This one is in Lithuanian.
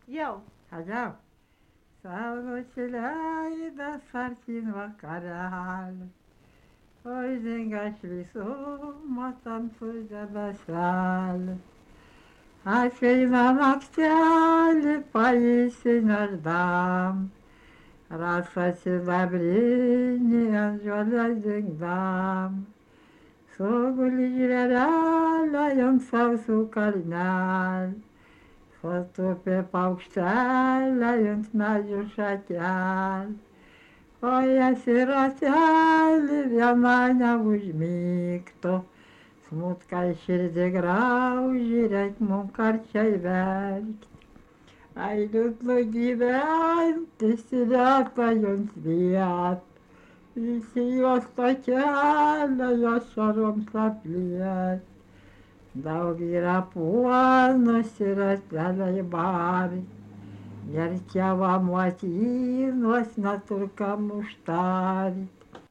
Jau. Jau. Saulutė leidas artyn vakarelį, uždengia šviesumą tamsų debeselį. Ateina naktelį pailsi nardam, rašą sidabrinį ant žolės dingdam. Sugulį žvėrelę ant sausų kalnelį, sutūpė paukštelė ant medžių šakelį. O jas ir ratelį viena neužmigtų, smutkai širdį grauži, reik mum karčiai verkti. Ai liūdnu gyventi, silieka jums viet, visi jos pakelia, jos šaroms apliet. Daug yra puonos ir ratelai bari, gerčiava motinos neturkam užtari.